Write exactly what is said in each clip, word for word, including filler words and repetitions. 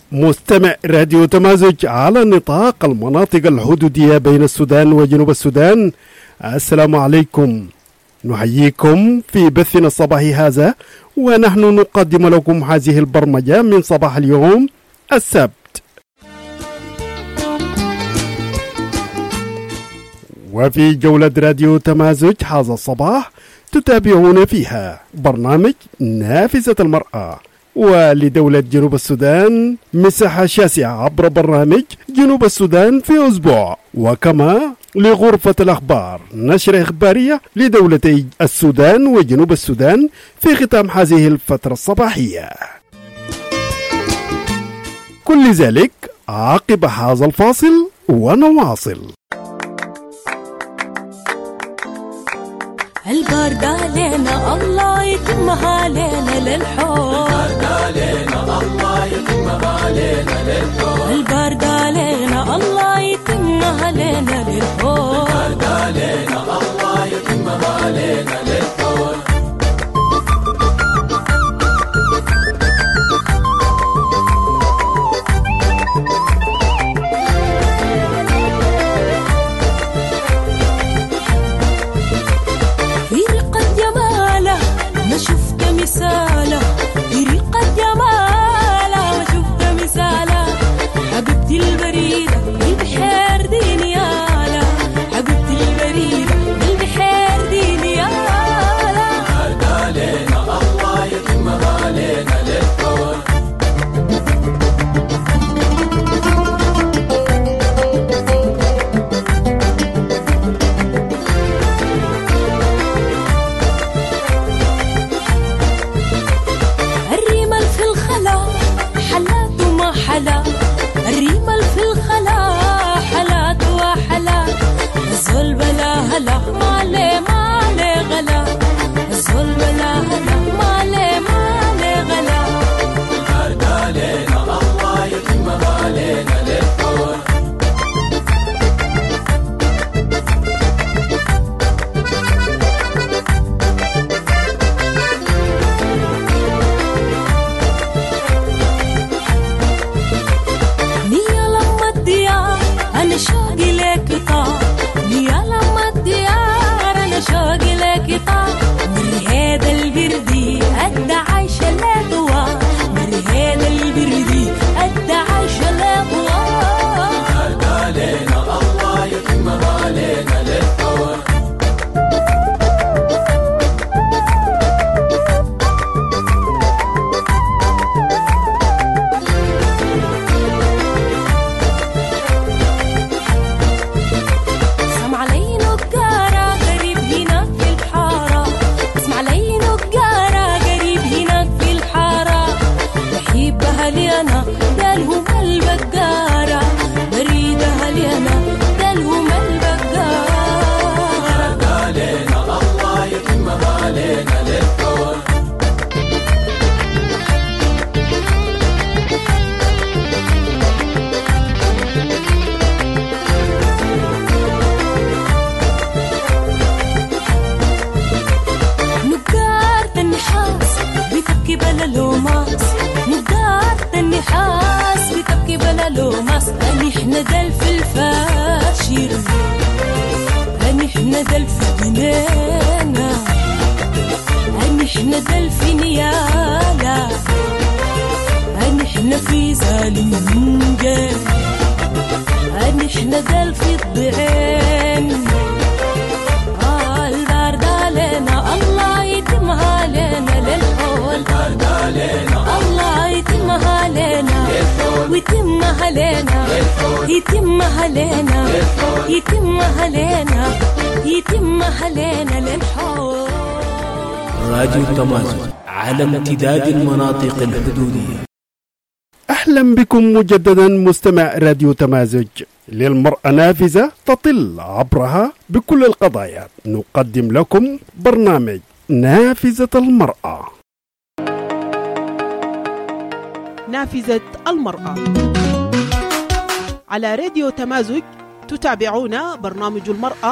مستمع راديو تمازج على نطاق المناطق الحدودية بين السودان وجنوب السودان، السلام عليكم. نحييكم في بثنا الصباحي هذا، ونحن نقدم لكم هذه البرمجة من صباح اليوم السبت. وفي جولة راديو تمازج هذا الصباح تتابعون فيها برنامج نافذة المرأة، ولدولة جنوب السودان مساحة شاسعة عبر برنامج جنوب السودان في أسبوع، وكما لغرفة الأخبار نشرة إخبارية لدولتي السودان وجنوب السودان في ختام هذه الفترة الصباحية. كل ذلك عقب هذا الفاصل ونواصل. البرد علينا الله يتمها علينا للحب، البرد علينا الله يتمها علينا للحب، البرد علينا الله يتمها علينا للحب، البرد علينا الله يتمها علينا للحب. مثاله بريقة جماله، ما شفت مثاله حبيبتي البريدة البحر دي نياله، حبيبتي البريدة البحر دي نياله. البرد علينا الله يتمها علينا للحب. الريمل في الخلا حلات وحلا، الزول بلا هلا مالي مالي غلا، الزول بلا هلا مالي مالي غلا. البرد علينا الله يتمها علينا للحب. شوقي لك طار يا لما الديار، انا شوقي لك طار من هذا البردي قد عايشه الاضواء، من هذا البردي قد عايشه الاضواء. البرد علينا الله يتمها علينا للحب. راديو تمازج على امتداد المناطق الحدودية. أهلا بكم مجددا مستمع راديو تمازج. للمرأة نافذة تطل عبرها بكل القضايا. نقدم لكم برنامج نافذة المرأة. نافذة المرأة على راديو تمازج. تتابعون برنامج المرأة،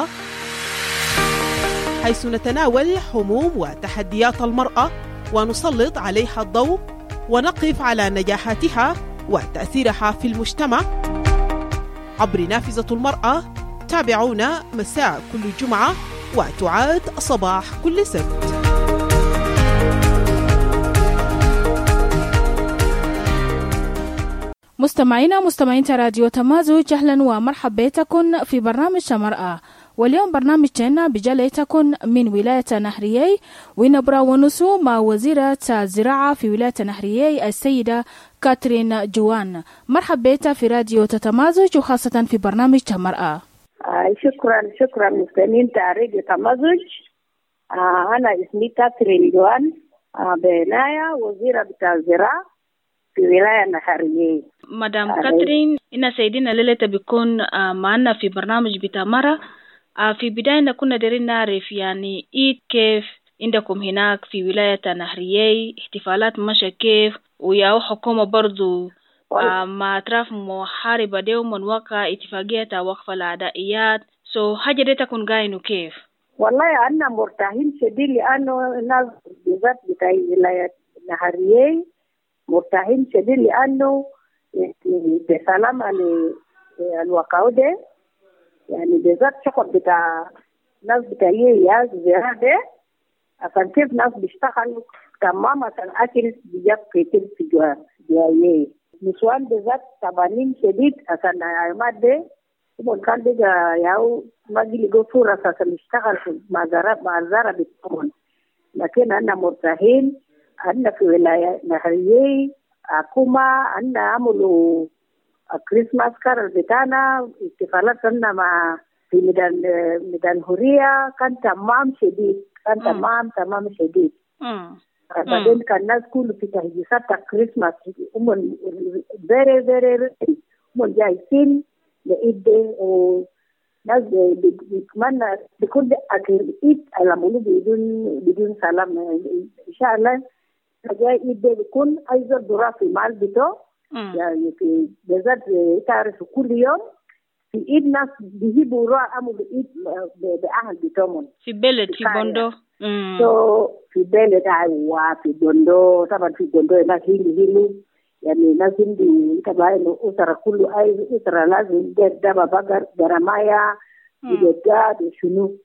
حيث نتناول هموم وتحديات المرأة ونسلط عليها الضوء ونقف على نجاحاتها وتأثيرها في المجتمع عبر نافذة المرأة. تابعونا مساء كل جمعة وتعاد صباح كل سبت. مستمعينا مستمعين راديو تمازج، أهلا ومرحبا بكم في برنامج مرأة. واليوم برنامجنا بجليتكم من ولاية نهريي ونبرا ونسو مع وزيرة الزراعة في ولاية نهريي السيدة كاترين جوان. مرحبا بك في راديو تمازج وخاصة في برنامج مرأة. آه شكرا شكرا مستمعين راديو تمازج. آه أنا اسمي كاترين جوان، آه بنايا وزيرة بتاع الزراعة في ولاية نهريي. مدام آه كاترين، إن سيدنا ليلة بيكون آه معنا في برنامج بتاع مرأة. آه في بداية كنا دارين نعرف يعني إيه كيف عندكم هناك في ولاية نهريي، احتفالات ماشية كيف، ويا حكومة برضو آه مع أطراف محاربة ديوم من واقع اتفاقية وقف العدائيات. سو so, حاجة دي تكون قاينو كيف؟ والله أنا مرتاحين شديد لأنه الناس بالذات بتاع ولاية نهريي مرتاحين شديد لأنه بسلام الوقعوا ده، يعني بالذات شغل بتاع ناس بتاعيه يا زيادة عشان كيف ناس بيشتغلوا تمام عشان أكل بيجاب كتير في جوايه نسوان بالذات تبانين شديد عشان عماد ده ومن كان بيجا ياو ما جي لقوا فرص عشان يشتغل في مزارات مزارة بتكون. لكن أنا مرتاحين أنا في ولاية نهريي حكومة أنا عملوا كريسماس كارل بتاعنا احتفالات لنا مع في ميدان ميدان هورية كان تمام شديد، كان تمام تمام شديد. بعدين كان الناس كله في تهجيسات كريسماس هم very very هم جايين لإيد وناس بيتمنى بكل أكل إيد على مولود بدون بدون سلام إن شاء الله. جاي إيد بيكون أيضا دراسة مال بتوع يعني في بالذات تعرف كل يوم في إيد ناس بيجيبوا روح عملوا إيد بأهل بتوعهم في بلد في بوندو. so في بلد أيوة في بوندو طبعا في بوندو ناس هيلو هيلو يعني ناس هندي طبعا أسرة كله أي أسرة لازم جدا بقر درمايا جدا وشنو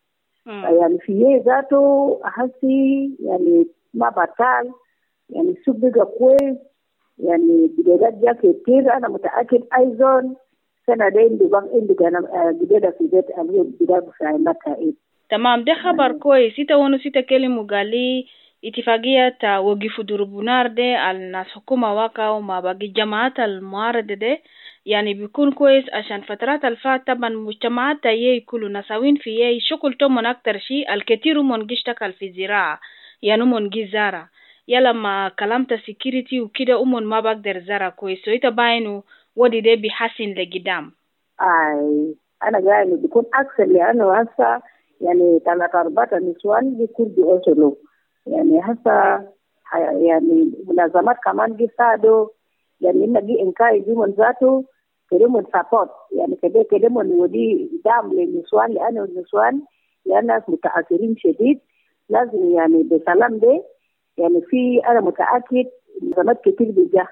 يعني في ذاته أحسي يعني ما بطال يعني سوق بقى كويس يعني بدايات جا كتير. أنا متأكد أيضا سنة دين دبان إندي كنا بداية في بيت اليوم بداية بساعدتها إيه. تمام ده خبر كويس. سيتا ونو سيتا كلمة قالي اتفاقية وقف دربونار ده على الناس حكومة واقع وما باقي جماعات المعارضة ده يعني بيكون كويس عشان فترات الفات طبعا مجتمعات تايي كله نساوين في يي شكل تومن أكتر شيء الكثير من جشتكل في زراعة يعني من جزارة يلا ما كلامت سيكيريتي وكده أمون ما بقدر زرع كويس ويتا باينو ودي ده بيحسن لقدام. أي أنا جاي بيكون أكثر لأنه هسه يعني ثلاث أربعة نسوان بيكون بيوصلوا يعني هسه يعني منظمات كمان جسادو يعني إن دي إنكار جمن ذاته كده من سبورت يعني كده كده من ودي دعم للنسوان لأنه النسوان لأن متأثرين شديد لازم يعني بسلام ده يعني في أنا متأكد منظمات كتير بيجا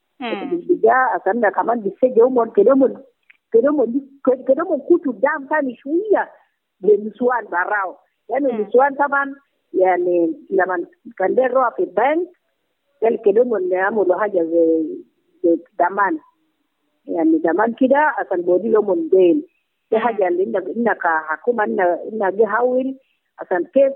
بيجا أصلا كمان بيسجلوا من كده من كده من كده من كتب دعم ثاني شوية للنسوان براو لأن يعني النسوان طبعا يعني لما كان بيروح في البنك قال كده من يعملوا حاجة زي زمان يعني زمان كده عشان بودي لهم من دين دي حاجة اللي إنك إنك حكومة إنك إنك جهاول عشان كيف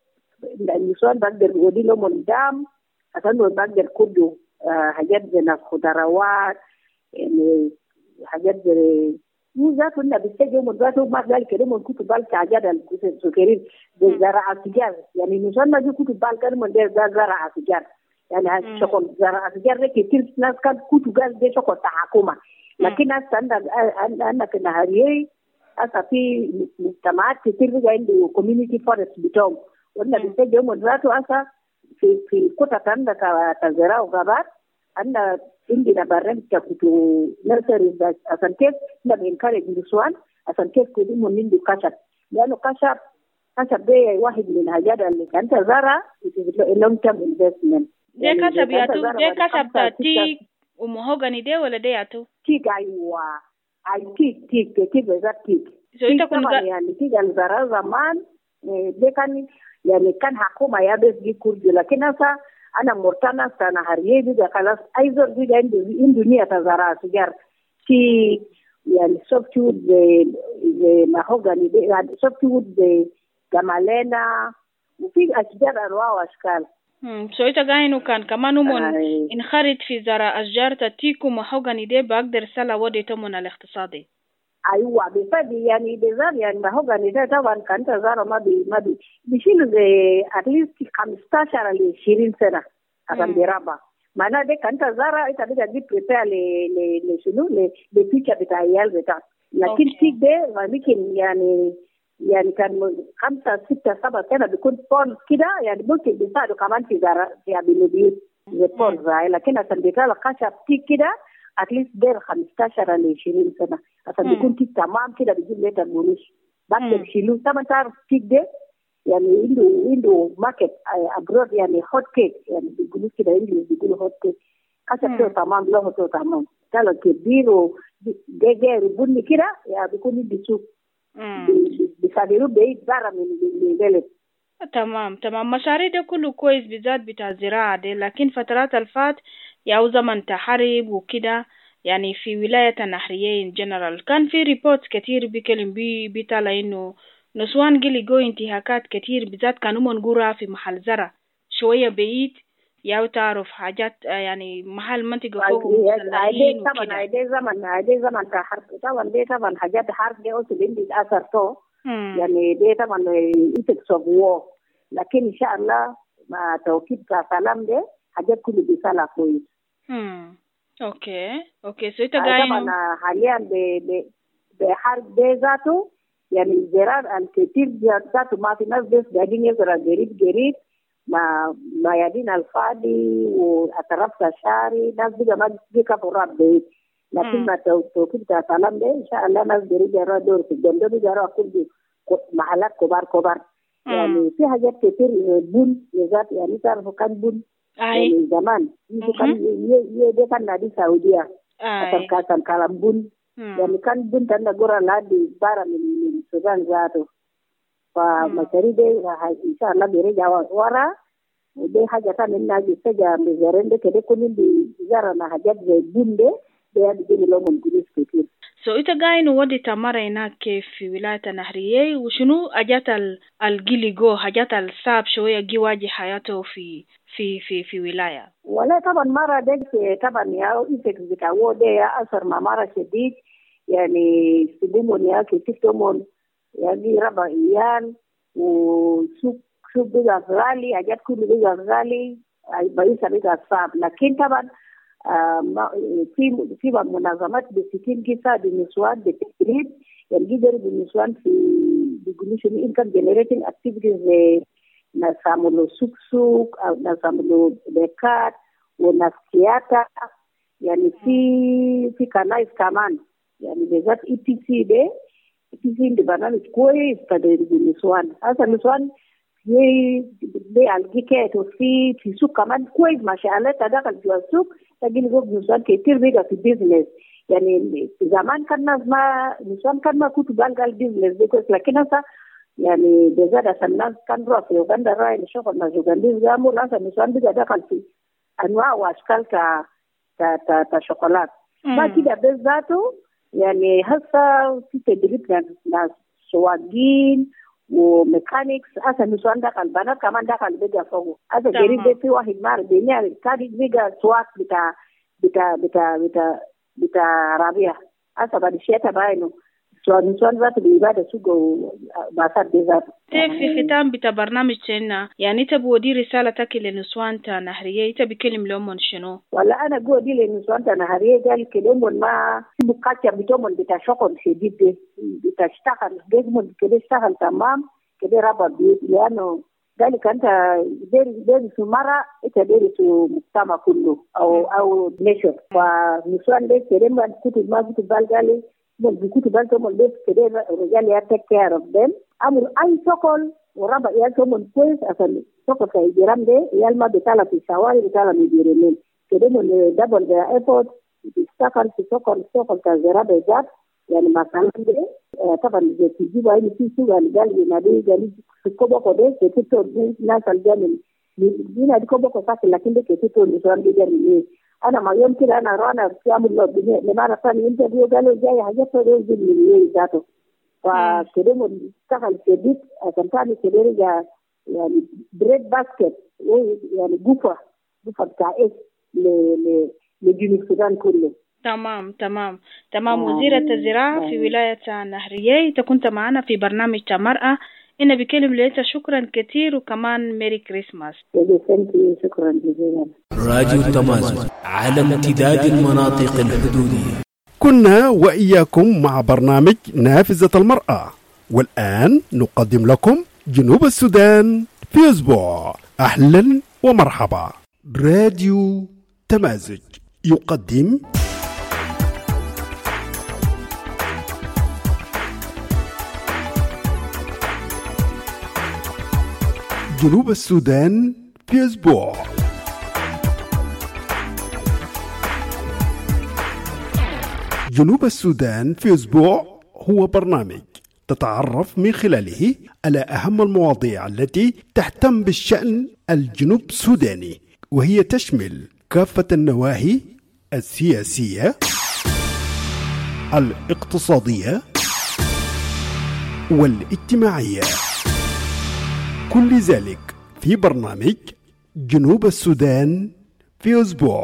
النسوان بقدر بودي لهم من دام عشان بقدر كله حاجات زي خضروات يعني حاجات زي مو ذات ولا بيستجوا من ذاته ما قال كده من كتب بالك عجاد السكرين زراعة سجار يعني نسوان ما جو كتب بالك من ده زراعة سجار يعني شغل زراعة سجار كتير ناس كان كتب قال ده شغل حكومة لكن ناس عندنا عندنا في نهارية هسه في مجتمعات كتير بقى عنده كوميونيتي فورست بتوعهم ولا بيستجوا من ذاته هسه في في كتب عندنا كزراعة وغابات عندنا عندنا برنامج كتو نرسري عشان كيف نبي نكرر النسوان عشان كيف كده من عنده كشف لأنه كشف كشف ده واحد من الحاجات اللي كانت زارة long term investment ده كشف يا تو ده كشف تاتي ومهوغني دي ولا دي اتو تيك ايوه اي تيك تيك تيك بذات تيك so ita kun ga يعني تيك الزراعة زمان ده كان يعني كان حكومة يا بس دي كردي لكن هسه أنا مرتنا سنة هريه دي خلاص أيزر دي عند الدنيا تزرع سجار في يعني سوفتوود زي مهوغني دي يعني سوفتوود زي جمالنا وفي أشجار أنواع وأشكال. امم so ita gainu kan kama numon انخرط في زراعة أشجار تيكو مهوغني دي بقدر سلا ودي تمون الاقتصادي. ايوه بفدي يعني بزار يعني مهوغني ده طبعا كان تزار ما بي ما بي بيشيل زي اتليست خمستاشر ل عشرين سنه عشان بيربى معناه ده كان تزار انت بتجي تجيب بريبير ل ل لشنو للفيتشر بتاع عيال بتاع لكن في ده ممكن يعني يعني كان خمسة ستة سبعة سنة بيكون بون كده يعني ممكن بيساعدوا كمان في زراعة في بيوت زي بون زي لكن عشان بيطلع خشب تيك كده اتليست دير خمستاشر ل عشرين سنة عشان بيكون تيك تمام كده بيجيب لك القروش بس بيشيلوه طبعا تعرف تيك ده يعني عنده عنده ماركت ابرود يعني هوت كيك يعني بيقولوا كده انجلش بيقولوا هوت كيك خشب كده تمام له تو تمام طلع كبير وجاجر بني كده يعني بيكون عنده سوق بيصدروا بعيد برا من البلد. تمام تمام مشاريع ده كله كويس بالذات بتاع الزراعة دي لكن فترات الفات ياو زمن تحرب وكده يعني في ولاية النهرية جنرال كان في ريبورتس كتير بيكلم بي بيطلع انه نسوان جي لقوا انتهاكات كتير بالذات كانوا منقورة في محل زرع شوية بعيد ياو تعرف حاجات يعني محل منطقة فوق مسلحين وكده. طبعا هيدي زمن هيدي زمن تحرب طبعا دي طبعا حاجات حرب دي اوسو بين بيتأثر تو يعني دي طبعا effects of war لكن ان شاء الله مع توكيد كسلام دي حاجات كله بيصلح كويس. امم اوكي اوكي سو تجاين طبعا حاليا ب ب بحرب دي ذاته يعني الزراعة الكثير ذاته ما في ناس بس قاعدين يزرع قريب قريب ما ما يدين الفادي واطراف الشاري ناس بيجا ما بيجا فراب بيت لكن ما توكيد كسلام دي ان شاء الله ناس قريب يرى دور في الجنب بيجا كل محلات كبار كبار يعني في حاجات كتير بن يزات يعني تعرفوا كان بن يعني زمان يجي كان يجي كان نادي سعودية أصل كان كلام بن يعني كان بن تنا جورا لادي بارا من من السودان ذاته فمشاريع دي إن شاء الله بيرجع ورا ودي حاجة تانية ناجي سجى مزارين ده كده كلهم بيزارنا حاجات زي بن ده ده بيجي لهم كنيس كتير. سو إنت قاين ودي تمر هناك في ولاية النهرية وشنو أجات الجيل جو حاجات الصعب شوية جي واجه حياته في في في في ولاية. ولا طبعا مرة ده طبعا يا إنتك بتاعه ده أثر ما مرة شديد يعني سبومون يا كتير يعني ربع إيال وسوق سوق بيجا غالي حاجات كله بيجا غالي بيسا بيجا صعب لكن طبعا آه في في منظمات بتسكين كيسا بالنسوان بالتدريب يعني جدر بالنسوان في بيقولوا شنو income generating activities ناس عملوا سوق سوق أو ناس عملوا بيكات وناس كياتا يعني في في كنايس كمان يعني بالذات إي بي سي ده إي بي سي ده برنامج كويس كده بالنسوان هذا النسوان في بالجيكات وفي في سوق كمان كويس ما شاء الله تدخل في السوق تجي نقول نسوان كتير بيجا في بيزنس يعني زمان كان ناس ما نسوان كان ما كنت بالقال بيزنس ده كويس لكن هسه يعني بزاد الناس كان روح في أوغندا راي نشوف الناس أوغنديين جامو لازم نسوان بيجا دخل في أنواع وأشكال ك ك كشوكولات ما كده بذاته يعني هسه في تدريب ناس سواقين وميكانيكس هسه نسوان دخل البنات كمان دخل بيجا فوق هذا قريب ده في واحد مار بيني كان بيجا سواق بتاع بتاع بتاع بتاع بتاع رابية هسه بعد الشتاء باينه سوان نسوان ذات بيبادة سوق وباسات بذات. في ختام بتاع برنامج سنة يعني تبغى دي رسالتك للنسوان تنهرية تبي كلم لهم شنو؟ ولا أنا جوا دي للنسوان تنهرية قال كلهم ما بكاتيا بتومن بتاع شغل شديد ده بتشتغل جسمهم كده اشتغل تمام كده ربع بيت لأنه ذلك أنت دير دير في مرة أنت دير في مجتمع كله أو أو نشر فنسوان ده كلهم كتب ما كتب بالقالي من بيكتب بالهم البيت كده الرجال يتك care of them عمل أي شغل وربع يالهم كويس عشان شغل كيجرام ده يال ما بيطلع في الشوارع بيطلع مديرين كده دبل ذا ايفورت بيشتغل في سوق السوق الزراعة بالذات يعني مثلا طبعا تجيبوا أي في سوق قال ينادي قال في كوبا كده كتير ناس الجامل دينا دي كوبا كساك لكن ده كتير نشان بيجري أنا ما يوم كده أنا رانا بعمل له بني لما أنا ثاني انترفيو قالوا جاي حاجات تروح من ذاته فكده مشتغل جديد عشان ثاني كده رجع يعني بريد باسكت يعني جوفة جوفة بتاع إيش ل ل لجنوب السودان كله. تمام تمام تمام. وزيرة الزراعة في ولاية النهرية كنت معنا في برنامج المرأة. إن بكلم ليتا شكرا كثير وكمان ميري كريسماس. شكرا جزيلا. راديو التمازن على امتداد المناطق الحدودية. كنا وإياكم مع برنامج نافذة المرأة، والآن نقدم لكم جنوب السودان في أسبوع. أهلا ومرحبا. راديو تمازج يقدم جنوب السودان في أسبوع. جنوب السودان في أسبوع هو برنامج تتعرف من خلاله على أهم المواضيع التي تهتم بالشأن الجنوب السوداني، وهي تشمل كافة النواحي السياسية، الاقتصادية والاجتماعية، كل ذلك في برنامج جنوب السودان في أسبوع.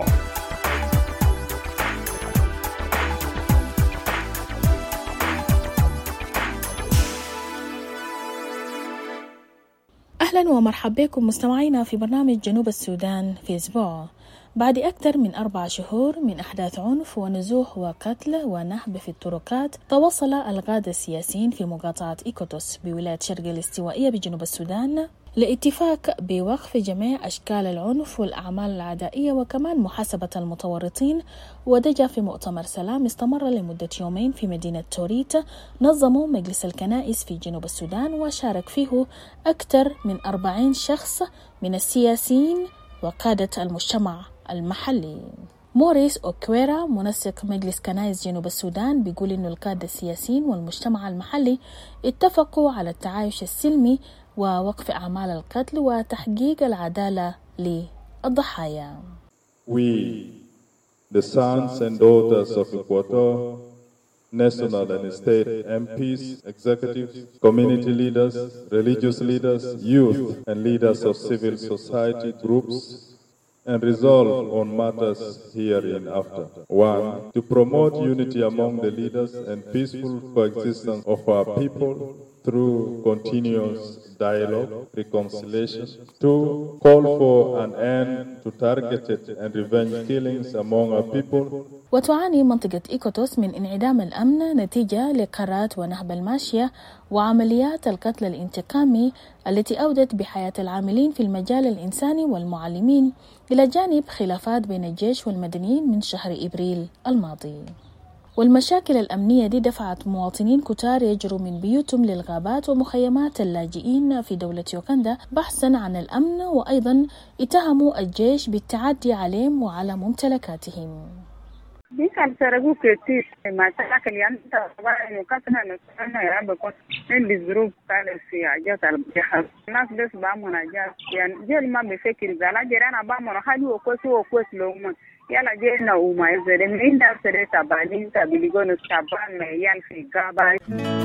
أهلا ومرحبا بكم مستمعينا في برنامج جنوب السودان في أسبوع. بعد أكثر من أربع شهور من أحداث عنف ونزوح وقتل ونهب في الطرقات، توصل القادة السياسيين في مقاطعة إيكوتوس بولاية شرق الاستوائية بجنوب السودان لاتفاق بوقف جميع أشكال العنف والأعمال العدائية وكمان محاسبة المتورطين. ودجا في مؤتمر سلام استمر لمدة يومين في مدينة توريت نظموا مجلس الكنائس في جنوب السودان، وشارك فيه أكثر من أربعين شخص من السياسيين وقادة المجتمع المحلي. موريس أوكويرا منسق مجلس كنائس جنوب السودان بيقول إنه القادة السياسيين والمجتمع المحلي اتفقوا على التعايش السلمي ووقف أعمال القتل وتحقيق العدالة للضحايا. We, the sons and daughters of Equator, national and state M Ps, executives, community leaders, religious leaders, youth, and leaders of civil society groups, and resolve on matters hereinafter. One, to promote unity among the leaders and peaceful coexistence of our people through continuous dialogue, reconciliation. Two, call for an end to targeted and revenge killings among our people. وتعاني منطقة إيكوتوس من انعدام الأمن نتيجة لقرات ونهب الماشية وعمليات القتل الانتقامي التي أودت بحياة العاملين في المجال الإنساني والمعلمين، إلى جانب خلافات بين الجيش والمدنيين من شهر إبريل الماضي. والمشاكل الأمنية دي دفعت مواطنين كتار يجروا من بيوتهم للغابات ومخيمات اللاجئين في دولة يوغندا بحثا عن الأمن، وأيضا اتهموا الجيش بالتعدي عليهم وعلى ممتلكاتهم. دي كان سرقوا كتير ما تلاقي اليوم تبغى يكسرنا نكسرنا يا رب كون من الظروف كانت في حاجات البحر الناس بس بعمل حاجات يعني جيل ما بيفكر زلا جيران بعمل حاجة وكوس وكوس لهم يلا جينا وما يزرع من ده سرقة تبادين تبليغون تبان ما يال في غابة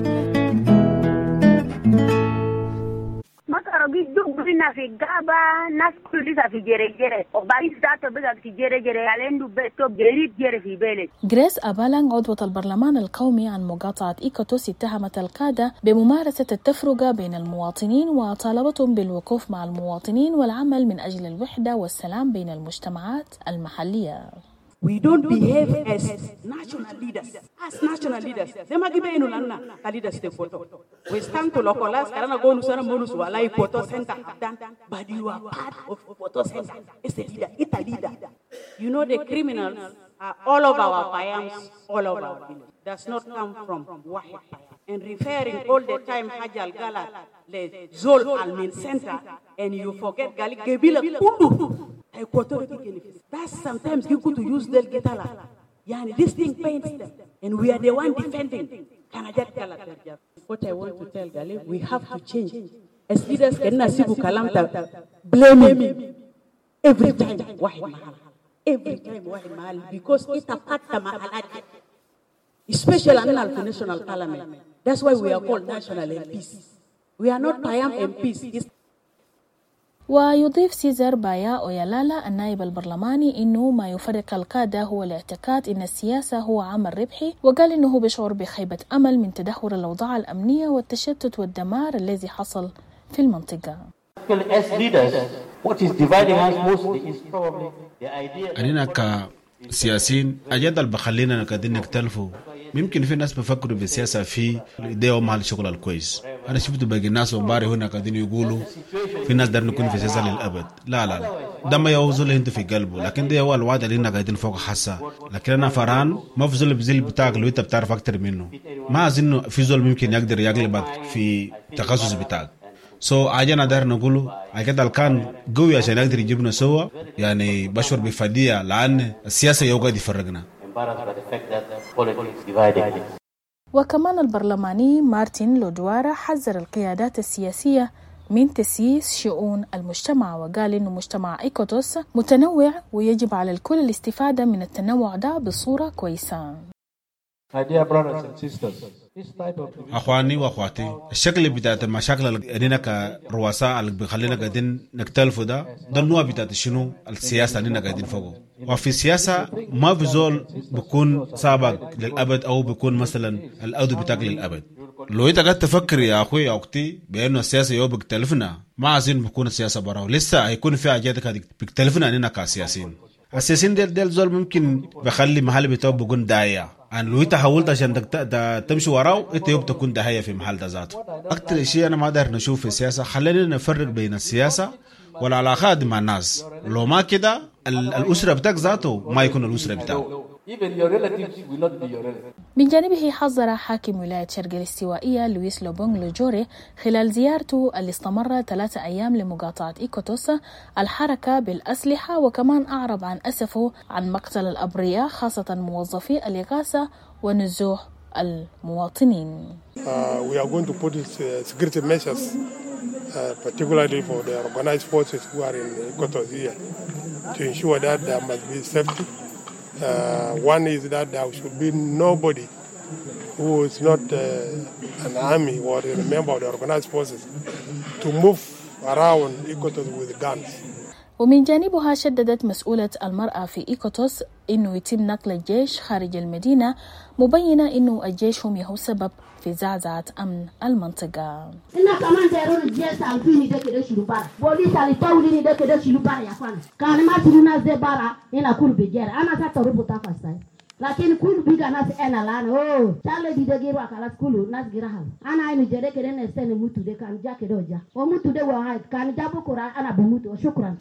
ما ترى دوبنا في غابة ناس كلها في جرجرة وبعدين ذات بقى في جرجرة على بيتو جريب جري في بلد. غريس أبالان عضوة البرلمان القومي عن مقاطعة إيكوتوس اتهمت القادة بممارسة التفرقة بين المواطنين وطالبتهم بالوقوف مع المواطنين والعمل من أجل الوحدة والسلام بين المجتمعات المحلية. We don't behave as national leaders. As national leaders, them agi be inulana leaders te photo. We stand to localize karana go nu sana monus wala photo center hadan, but you are part of photo center. It's a leader, it's a leader. You know the criminals are all over our payams, all over our village. Does not come from Wahid. And referring all the time Hajal Gala le Zol Almin Center, and you forget Gali Gebila Kundu. Equatorial benefits. That's sometimes you could use del gitala. Yani this thing pains them, and we are the one defending. What I want to tell Galib, we have to change. As leaders, can nasibu kalamta blaming every time. Wahid mahal, every time wahid mahal, because it affects mahalat, especially in the national parliament. That's why we are called national M Ps. We are not Payam M Ps. ويضيف سيزر بايا أويلالا النائب البرلماني إنه ما يفرق القادة هو الاعتقاد إن السياسة هو عمل ربحي، وقال إنه بيشعر بخيبة أمل من تدهور الأوضاع الأمنية والتشتت والدمار الذي حصل في المنطقة. أننا كسياسيين أجد البخلينا قاعدين نختلفوا. ممكن في ناس بفكروا بالسياسة في إيديهم على الشغل الكويس. أنا شفت باقي الناس ومباري هنا قاعدين يقولوا في ناس دار نكون في سياسة للأبد. لا لا لا ده ما يوصل هند في قلبه، لكن ده هو الوعد اللي هنا قاعدين فوق حاسة. لكن أنا فرحان ما في زول بزيل بتاعك لو أنت بتعرف أكتر منه. ما أظن في زول ممكن يقدر يغلبك في تخصص بتاعك. سو so, عاجنا دار نقوله أكيد كان قوي عشان يقدر يجيبنا سوا، يعني بشعر بفدية لأن السياسة يوقع يفرقنا. وكمان البرلماني مارتن لودوارا حذر القيادات السياسية من تسييس شؤون المجتمع، وقال إنه مجتمع إيكوتوس متنوع ويجب على الكل الاستفادة من التنوع ده بصورة كويسة. أخواني وأخواتي، الشكل بتاعت المشاكل اللي كرؤساء اللي بيخلينا قاعدين نختلفوا ده ده النوع بتاعت شنو السياسة اللي قاعدين فوقه. وفي السياسة ما في زول بيكون سابق للأبد أو بيكون مثلا الأودو بتاعك للأبد. لو أنت قاعد تفكر يا أخوي يا أختي بأنه السياسة يوم بيختلفنا، ما عايزين بيكون السياسة براه، لسه هيكون في حاجات بيختلفنا أننا كسياسيين. السياسيين ديل ديل زول ممكن بخلي محل بتاعه بيكون داعية، أن لو أنت حاولت عشان تمشي وراه أنت يوم تكون داعية في محل ذاته. أكتر شيء أنا ما أقدر نشوف في السياسة، خلينا نفرق بين السياسة والعلاقات مع الناس. لو ما كده الأسرة بتاعك ذاته ما يكون الأسرة بتاعه. من جانبه حذر حاكم ولاية شرق الاستوائية لويس لوبونغ لوجوري خلال زيارته اللي استمر ثلاثة أيام لمقاطعة إيكوتوس الحركة بالأسلحة، وكمان أعرب عن أسفه عن مقتل الأبرياء خاصة موظفي الإغاثة ونزوح المواطنين. Uh, we are going to put this, uh, security measures uh, particularly for the organized forces who are in Équateur here to ensure that there must be safety. Uh, one is that there should be nobody who is not uh, an army or a member of the organized forces to move around Équateur with guns. ومن جانبها شددت مسؤولة المرأة في إيكوتوس إنه يتم نقل الجيش خارج المدينة، مبينة إنه الجيش هم هو سبب في زعزعة أمن المنطقة. إننا كمان تيرون الجيش الفيني ده كده شلوبارا، بوليس اللي توليني ده كده شلوبارا يا فانا. كان ما ترونا زبارا هنا كل بيجرا، أنا ساتورو بتافاستاي. لكن كل بيجا ناس أنا لان أوه شال دي دقيقة وكلاس كله ناس جراها. أنا إنه جري كده نستنى موتو ده كان جا كده وجا، وموتو ده واحد كان جابو كورا أنا بموتو. شكرا.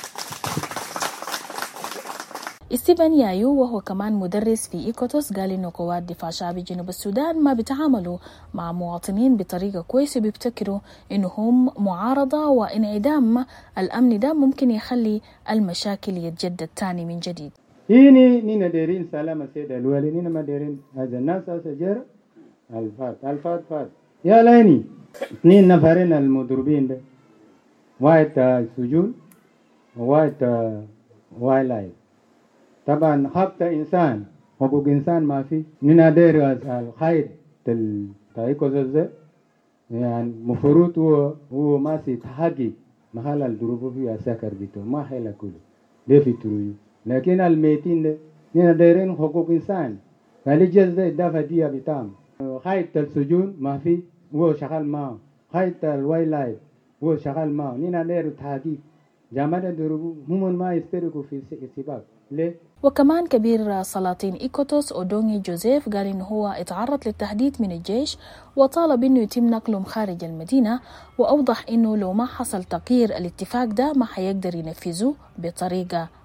ستيفن يايو وهو كمان مدرس في إيكوتوس قال إنه قوات دفاع شعبي جنوب السودان ما بيتعاملوا مع مواطنين بطريقة كويسة، وبيبتكروا إنهم معارضة وانعدام الأمن ده ممكن يخلي المشاكل يتجدد تاني من جديد. هيني نينا ديرين سلامة سيدة الوالي نينا ما ديرين هذا الناس أسجر الفات الفات فات يا ليني اثنين نفرين المضربين ده، واحد سجون وواحد وايل لايف. طبعا حق إنسان حقوق إنسان ما في ننادر الخير تل تايكوزة يعني مفروض هو هو ما سي تحقق محل الظروف في السكر بيتو ما حيل كله ده في تروي، لكن الميتين ننادرين حقوق إنسان فالجز ده دافع ديا بتام خير تل سجون ما في هو شغال ما خير تل وايل لايف هو شغال ما ننادر تحقق جامعة الظروف هم ما يسترقوا في السباق ليه. وكمان كبير سلاطين إيكوتوس أودونغي جوزيف قال إنه هو اتعرض للتهديد من الجيش وطالب إنه يتم نقلهم خارج المدينة، وأوضح إنه لو ما حصل تغيير الاتفاق ده ما حيقدر ينفذوه بطريقة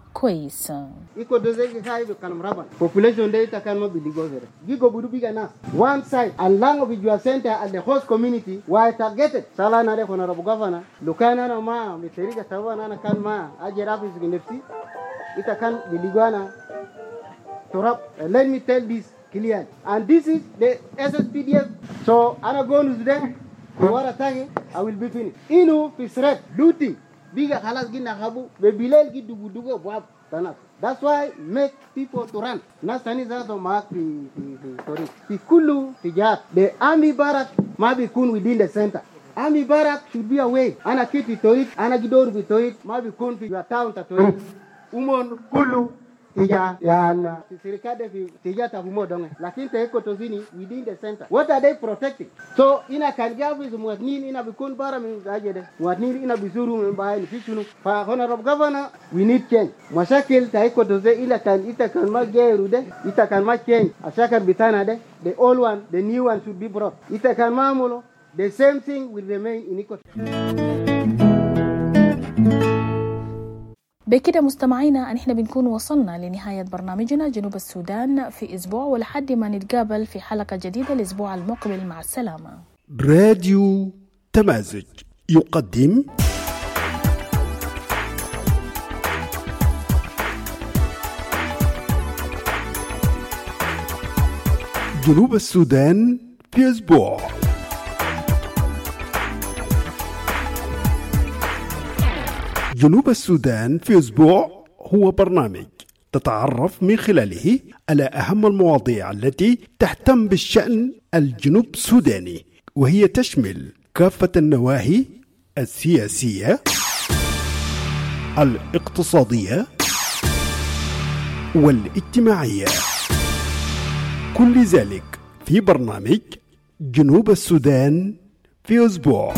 كويس. إيكو دوزي كاي بكان مرابا. Population data كان ما بيليغوزر. جيكو بدو بيجا ناس. One side, along with your center and the host community, why targeted? Sala na de honorable governor. Lukana na ma, miteriga tawana na kan ma. Ajera is ginefsi. Ita kan biligwana. Torap. Let me tell this clearly. And this is the S S P D F. So ana go to them. Wara tangi, I will be finished. Inu fisret, looting. Biga halas gina habu, be bilel gi dugu dugu wab tanak. That's why make people to run. Nasani zato maak fi fi fi sorry. Fi kulu tijat. The army barrack mabi kun within the center. Army barrack should be away. Ana kiti to it, ana gidor bi to it, mabi kun fi your town ta to it. Umon kulu tija ya na sirikade fi tija ta humo donge. Lakini te eko tozini within the center. What are they protecting? So ina kangavu is muadnini ina bikun bara min ajede. Muadnini ina bisuru min bahay ni fitunu. Fa honorable governor, we need change. Mashakil ta eko toze ila kan ita kan mageru de, ita kan ma change. Ashakar bitana de, the old one, the new one should be brought. Ita kan mamulo, the same thing will remain in equal. بكده مستمعينا نحن بنكون وصلنا لنهاية برنامجنا جنوب السودان في أسبوع، ولحد ما نتقابل في حلقة جديدة الأسبوع المقبل. مع السلامة. راديو تمازج يقدم جنوب السودان في أسبوع. جنوب السودان في أسبوع هو برنامج تتعرف من خلاله على أهم المواضيع التي تهتم بالشأن الجنوب السوداني، وهي تشمل كافة النواحي السياسية، الاقتصادية، والاجتماعية. كل ذلك في برنامج جنوب السودان في أسبوع.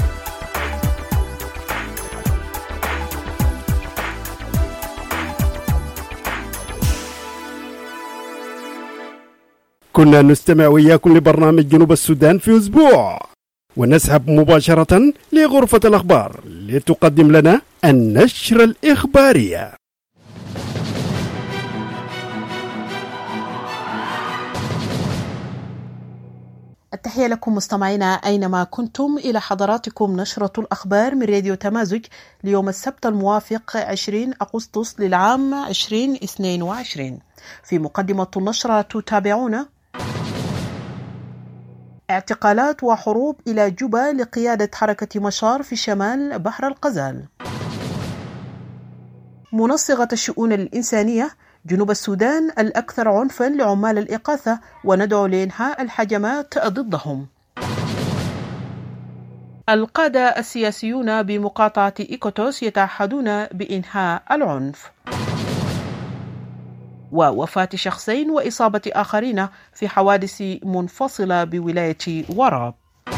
كنا نستمع وياكم لبرنامج جنوب السودان في أسبوع، ونسحب مباشرة لغرفة الأخبار لتقدم لنا النشرة الإخبارية. التحية لكم مستمعينا أينما كنتم. إلى حضراتكم نشرة الأخبار من راديو تمازج ليوم السبت الموافق عشرين أغسطس للعام عشرين اثنين وعشرين. في مقدمة النشرة تتابعون: اعتقالات وحروب إلى جوبا لقيادة حركة مشار في شمال بحر الغزال. منسقة الشؤون الإنسانية: جنوب السودان الأكثر عنفا لعمال الإغاثة وندعو لإنهاء الهجمات ضدهم. القادة السياسيون بمقاطعة إيكوتوس يتعهدون بإنهاء العنف. ووفاة شخصين وإصابة آخرين في حوادث منفصلة بولاية وراب.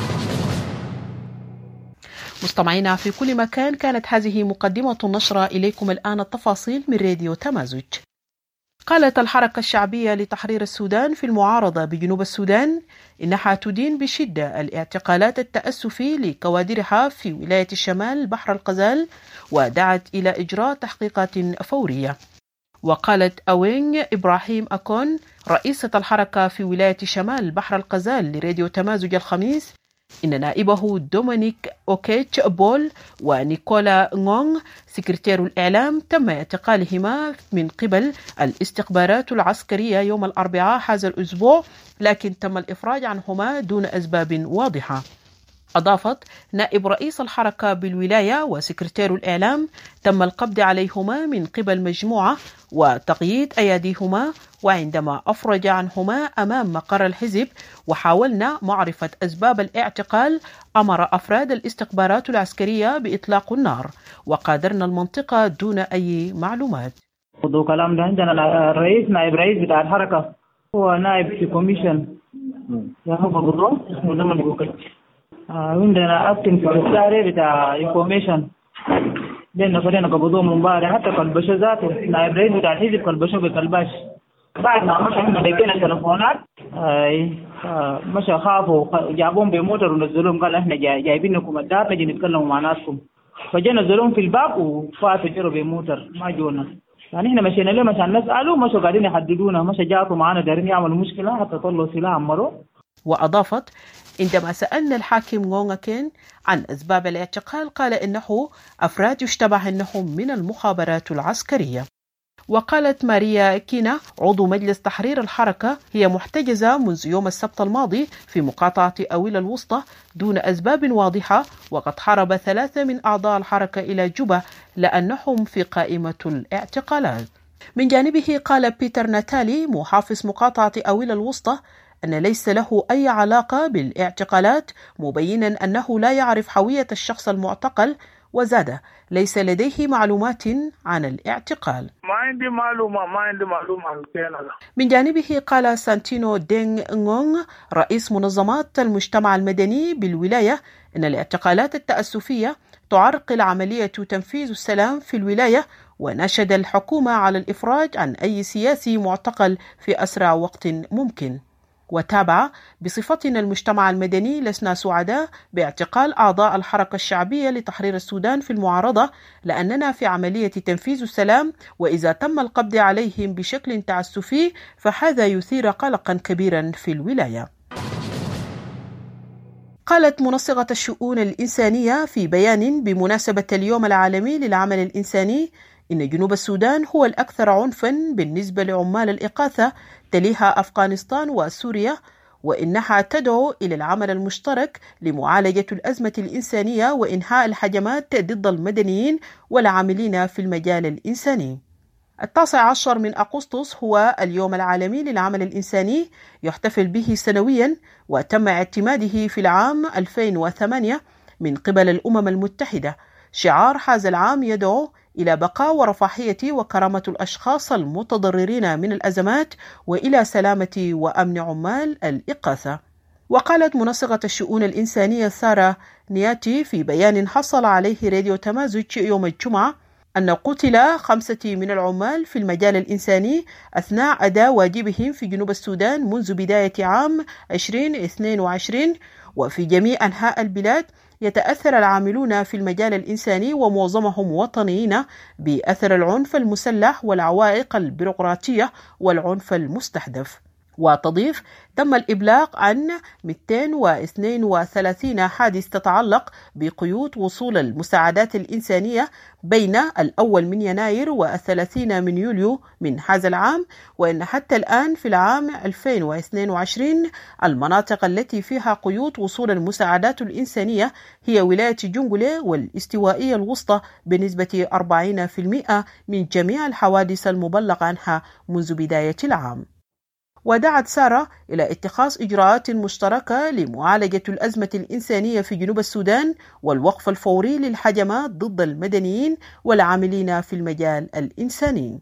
مستمعينا في كل مكان، كانت هذه مقدمة النشرة. إليكم الآن التفاصيل من راديو تمازج. قالت الحركة الشعبية لتحرير السودان في المعارضة بجنوب السودان إنها تدين بشدة الاعتقالات التأسفي لكوادرها في ولاية الشمال بحر الغزال، ودعت إلى إجراء تحقيقات فورية. وقالت أوينغ إبراهيم أكون رئيسة الحركة في ولاية شمال بحر الغزال لراديو تمازج الخميس إن نائبه دومينيك أوكيتش بول ونيكولا نغونغ سكرتير الإعلام تم اعتقالهما من قبل الاستخبارات العسكرية يوم الأربعاء هذا الأسبوع، لكن تم الإفراج عنهما دون أسباب واضحة. أضافت: نائب رئيس الحركة بالولاية وسكرتير الإعلام تم القبض عليهما من قبل مجموعة وتقييد أيديهما، وعندما أفرج عنهما أمام مقر الحزب وحاولنا معرفة أسباب الاعتقال أمر أفراد الاستخبارات العسكرية بإطلاق النار، وقادرنا المنطقة دون أي معلومات. خذوا كلام ده عندنا الرئيس نائب رئيس بتاع الحركة هو نائب في كوميشن يا هو برضو عندنا أكتن في الساري بتاع انفورميشن لأنه فرينا قبضوه من بعد حتى كالبشو ذاته نائب رئيس بتاع الحزب كالبشو بكالباش بعد ما مشى هم لقينا تلفونات اي مشى خافوا جابوهم بموتر ونزلوهم قال احنا جايبينكم الدار نجي نتكلم مع ناسكم، فجينا نزلوهم في الباب وفاتوا جروا بموتر ما جونا يعني احنا مشينا لهم عشان نساله، مشوا قاعدين يحددونا، مشى جاتوا معنا دايرين يعملوا مشكله حتى طلعوا سلاح عمروا. وأضافت: عندما سألنا الحاكم غونغا كين عن أسباب الاعتقال قال إنه أفراد يشتبه أنهم من المخابرات العسكرية. وقالت ماريا كينا عضو مجلس تحرير الحركة هي محتجزة منذ يوم السبت الماضي في مقاطعة أويلا الوسطى دون أسباب واضحة، وقد هرب ثلاثة من أعضاء الحركة إلى جوبا لأنهم في قائمة الاعتقالات. من جانبه قال بيتر ناتالي محافظ مقاطعة أويلا الوسطى أن ليس له أي علاقة بالاعتقالات، مبينا أنه لا يعرف هوية الشخص المعتقل، وزاد: ليس لديه معلومات عن الاعتقال. ما عندي معلومة ما عندي معلومة عن كندا. من جانبه قال سانتينو دينغ نغونغ رئيس منظمات المجتمع المدني بالولاية أن الاعتقالات التأسفية تعرقل عملية تنفيذ السلام في الولاية، ونشد الحكومة على الإفراج عن أي سياسي معتقل في أسرع وقت ممكن. وتابع: بصفتنا المجتمع المدني لسنا سعداء باعتقال أعضاء الحركة الشعبية لتحرير السودان في المعارضة، لأننا في عملية تنفيذ السلام، وإذا تم القبض عليهم بشكل تعسفي فهذا يثير قلقا كبيرا في الولاية. قالت منسقة الشؤون الإنسانية في بيان بمناسبة اليوم العالمي للعمل الإنساني إن جنوب السودان هو الأكثر عنفا بالنسبة لعمال الإغاثة، تليها أفغانستان وسوريا، وإنها تدعو إلى العمل المشترك لمعالجة الأزمة الإنسانية وإنهاء الهجمات ضد المدنيين والعاملين في المجال الإنساني. التاسع عشر من أغسطس هو اليوم العالمي للعمل الإنساني، يحتفل به سنويا، وتم اعتماده في العام ألفين وثمانية من قبل الأمم المتحدة. شعار هذا العام يدعو إلى بقاء ورفاهية وكرامة الأشخاص المتضررين من الأزمات وإلى سلامة وأمن عمال الإغاثة. وقالت منسقة الشؤون الإنسانية سارة نياتي في بيان حصل عليه راديو تمازج يوم الجمعة أن قتل خمسة من العمال في المجال الإنساني أثناء أداء واجبهم في جنوب السودان منذ بداية عام ألفين واثنين وعشرين، وفي جميع أنحاء البلاد يتأثر العاملون في المجال الإنساني ومعظمهم وطنيين بأثر العنف المسلح والعوائق البيروقراطية والعنف المستهدف. وتضيف: تم الإبلاغ عن مئتين واثنين وثلاثين حادث تتعلق بقيود وصول المساعدات الإنسانية بين الأول من يناير والثلاثين من يوليو من هذا العام، وإن حتى الآن في العام ألفين واثنين وعشرين المناطق التي فيها قيود وصول المساعدات الإنسانية هي ولاية جنجولي والاستوائية الوسطى بنسبة أربعين بالمئة من جميع الحوادث المبلغ عنها منذ بداية العام. ودعت سارة إلى اتخاذ إجراءات مشتركة لمعالجة الأزمة الإنسانية في جنوب السودان والوقف الفوري للهجمات ضد المدنيين والعاملين في المجال الإنساني.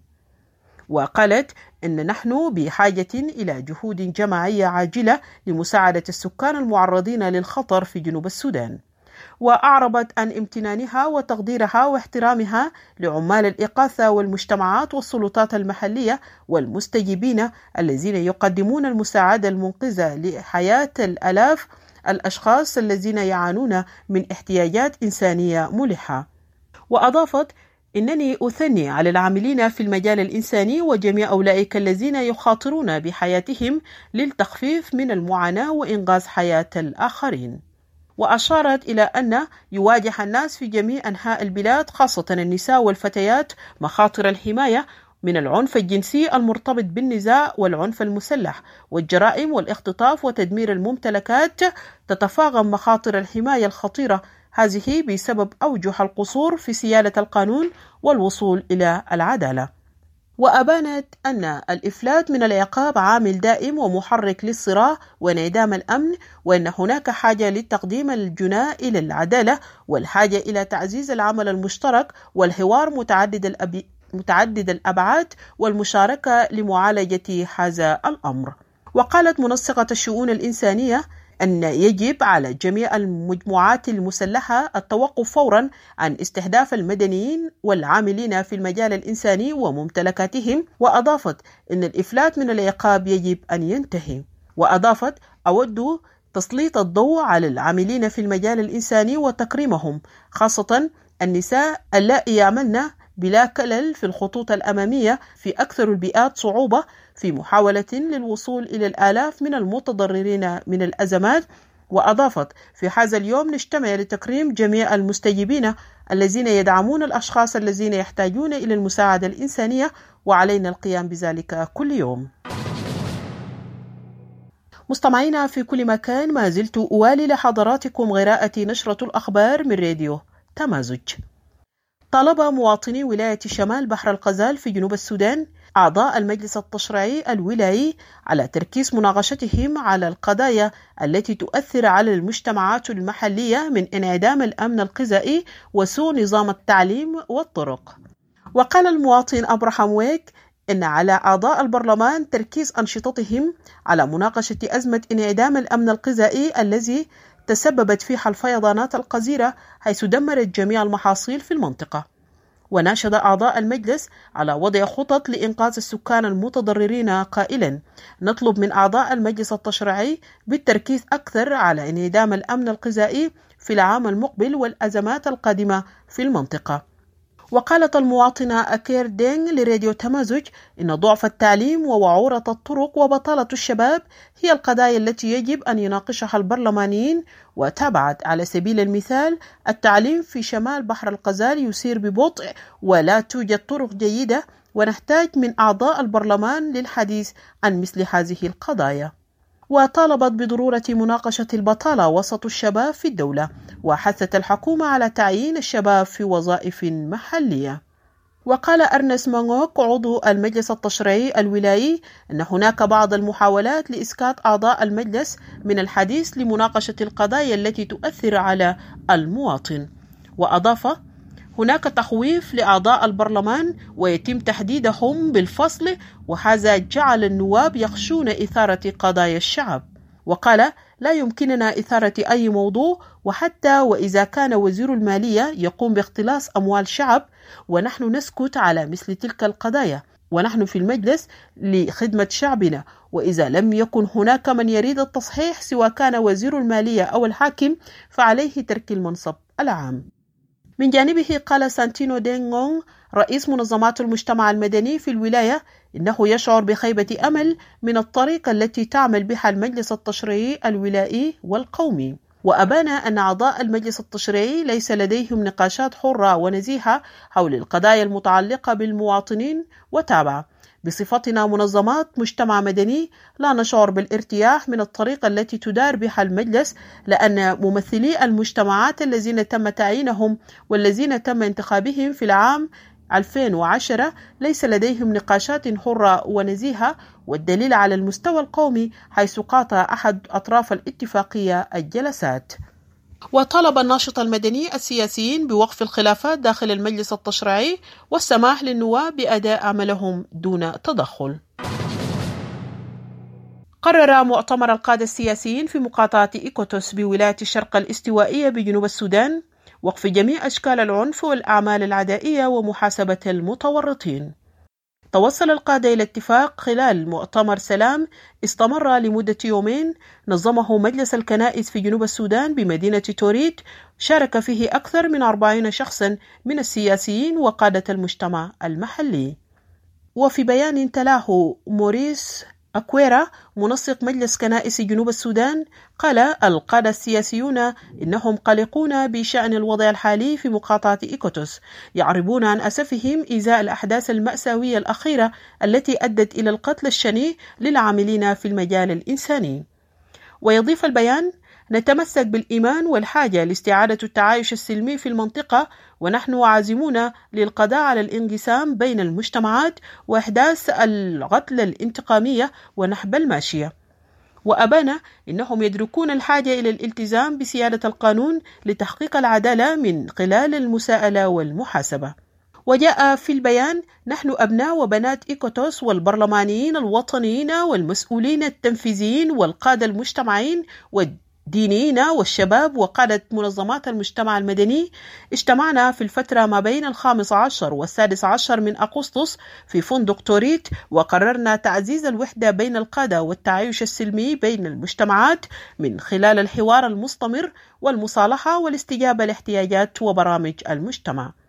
وقالت إن نحن بحاجة إلى جهود جماعية عاجلة لمساعدة السكان المعرضين للخطر في جنوب السودان. وأعربت عن امتنانها وتقديرها واحترامها لعمال الإغاثة والمجتمعات والسلطات المحلية والمستجيبين الذين يقدمون المساعدة المنقذة لحياة الآلاف الأشخاص الذين يعانون من احتياجات إنسانية ملحة. وأضافت: إنني أثني على العاملين في المجال الإنساني وجميع أولئك الذين يخاطرون بحياتهم للتخفيف من المعاناة وإنقاذ حياة الآخرين. وأشارت إلى أن يواجه الناس في جميع أنحاء البلاد خاصة النساء والفتيات مخاطر الحماية من العنف الجنسي المرتبط بالنزاع والعنف المسلح والجرائم والاختطاف وتدمير الممتلكات، تتفاقم مخاطر الحماية الخطيرة هذه بسبب أوجه القصور في سيادة القانون والوصول إلى العدالة. وأبانت أن الإفلات من العقاب عامل دائم ومحرك للصراع وانعدام الأمن، وأن هناك حاجة لتقديم الجناء إلى العدالة والحاجة إلى تعزيز العمل المشترك والحوار متعدد الأب... متعدد الأبعاد والمشاركة لمعالجة هذا الأمر. وقالت منسقة الشؤون الإنسانية أن يجب على جميع المجموعات المسلحة التوقف فورا عن استهداف المدنيين والعاملين في المجال الإنساني وممتلكاتهم. وأضافت أن الإفلات من العقاب يجب أن ينتهي. وأضافت: أود تسليط الضوء على العاملين في المجال الإنساني وتكريمهم، خاصة النساء اللائي يعملن بلا كلل في الخطوط الأمامية في أكثر البيئات صعوبة في محاولة للوصول إلى الآلاف من المتضررين من الأزمات. وأضافت: في هذا اليوم نجتمع لتكريم جميع المستجيبين الذين يدعمون الأشخاص الذين يحتاجون إلى المساعدة الإنسانية، وعلينا القيام بذلك كل يوم. مستمعينا في كل مكان، ما زلت أوالي لحضراتكم غراءة نشرة الأخبار من راديو تمازج. طالب مواطني ولاية شمال بحر الغزال في جنوب السودان أعضاء المجلس التشريعي الولائي على تركيز مناقشتهم على القضايا التي تؤثر على المجتمعات المحلية من انعدام الأمن الغذائي وسوء نظام التعليم والطرق. وقال المواطن أبراهام ويك إن على أعضاء البرلمان تركيز أنشطتهم على مناقشة أزمة انعدام الأمن الغذائي الذي تسببت فيها الفيضانات القذرة حيث دمرت جميع المحاصيل في المنطقة. وناشد أعضاء المجلس على وضع خطط لإنقاذ السكان المتضررين قائلا: نطلب من أعضاء المجلس التشريعي بالتركيز أكثر على انعدام الأمن الغذائي في العام المقبل والأزمات القادمة في المنطقة. وقالت المواطنة أكير دينغ لراديو تمازج إن ضعف التعليم ووعورة الطرق وبطالة الشباب هي القضايا التي يجب أن يناقشها البرلمانيين. وتابعت: على سبيل المثال التعليم في شمال بحر الغزال يسير ببطء ولا توجد طرق جيدة، ونحتاج من أعضاء البرلمان للحديث عن مثل هذه القضايا. وطالبت بضرورة مناقشة البطالة وسط الشباب في الدولة، وحثت الحكومة على تعيين الشباب في وظائف محلية. وقال أرنست مانغوك عضو المجلس التشريعي الولائي أن هناك بعض المحاولات لإسكات أعضاء المجلس من الحديث لمناقشة القضايا التي تؤثر على المواطن. وأضاف: هناك تخويف لأعضاء البرلمان ويتم تحديدهم بالفصل، وهذا جعل النواب يخشون إثارة قضايا الشعب. وقال: لا يمكننا إثارة أي موضوع، وحتى وإذا كان وزير المالية يقوم باختلاس أموال شعب، ونحن نسكت على مثل تلك القضايا، ونحن في المجلس لخدمة شعبنا. وإذا لم يكن هناك من يريد التصحيح سواء كان وزير المالية أو الحاكم فعليه ترك المنصب العام. من جانبه قال سانتينو دينغونغ رئيس منظمات المجتمع المدني في الولاية إنه يشعر بخيبة أمل من الطريقة التي تعمل بها المجلس التشريعي الولائي والقومي. وأبان أن أعضاء المجلس التشريعي ليس لديهم نقاشات حرة ونزيهة حول القضايا المتعلقة بالمواطنين. وتابع: بصفتنا منظمات مجتمع مدني لا نشعر بالارتياح من الطريقة التي تدار بها المجلس، لأن ممثلي المجتمعات الذين تم تعيينهم والذين تم انتخابهم في العام ألفين وعشرة ليس لديهم نقاشات حرة ونزيهة، والدليل على المستوى القومي حيث قاطع أحد أطراف الاتفاقية الجلسات. وطلب الناشط المدني السياسيين بوقف الخلافات داخل المجلس التشريعي والسماح للنواب بأداء عملهم دون تدخل. قرر مؤتمر القادة السياسيين في مقاطعة إيكوتوس بولاية الشرق الاستوائية بجنوب السودان وقف جميع أشكال العنف والأعمال العدائية ومحاسبة المتورطين. توصل القادة إلى اتفاق خلال مؤتمر سلام استمر لمدة يومين نظمه مجلس الكنائس في جنوب السودان بمدينة توريت، شارك فيه أكثر من أربعين شخصا من السياسيين وقادة المجتمع المحلي. وفي بيان تلاه موريس أكويرا منسق مجلس كنائس جنوب السودان قال القادة السياسيون إنهم قلقون بشأن الوضع الحالي في مقاطعة إيكوتوس، يعربون عن أسفهم إزاء الأحداث المأساوية الأخيرة التي أدت إلى القتل الشنيع للعاملين في المجال الإنساني. ويضيف البيان: نتمسك بالإيمان والحاجة لاستعادة التعايش السلمي في المنطقة، ونحن عازمون للقضاء على الانقسام بين المجتمعات وإحداث العطلة الانتقامية ونحب الماشية. وأبان إنهم يدركون الحاجة إلى الالتزام بسيادة القانون لتحقيق العدالة من خلال المساءلة والمحاسبة. وجاء في البيان: نحن أبناء وبنات إيكوتوس والبرلمانيين الوطنيين والمسؤولين التنفيذيين والقادة المجتمعين والدينيين والشباب وقادة منظمات المجتمع المدني اجتمعنا في الفترة ما بين الخامس عشر والسادس عشر من أغسطس في فندق توريت، وقررنا تعزيز الوحدة بين القادة والتعايش السلمي بين المجتمعات من خلال الحوار المستمر والمصالحة والاستجابة لاحتياجات وبرامج المجتمع.